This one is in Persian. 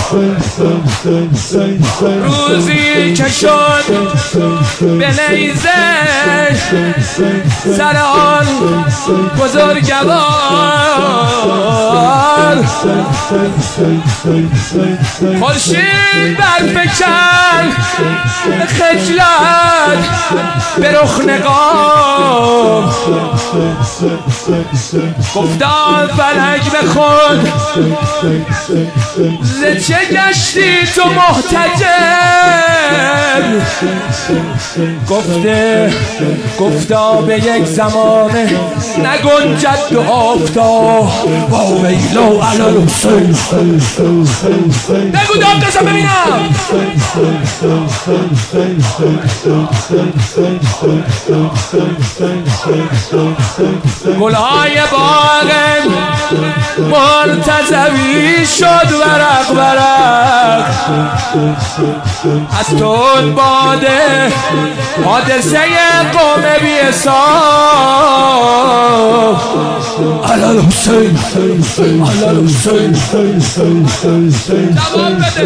روزی که شد به نیزش سر آن بزرگوار خورشید برفکن خجلت به رخ نقاب گفتان فلک به خود ز چه گشتی تو محتجب گفتا به یک زمانه نگنجد دو آفتاب و ویلو علی الحسین نگو داد دستم ببینم گلهای باغ منتزوی شد ورق ورق از تون باده حادثه قوم بی حساب علی الحسین علی الحسین جواب بده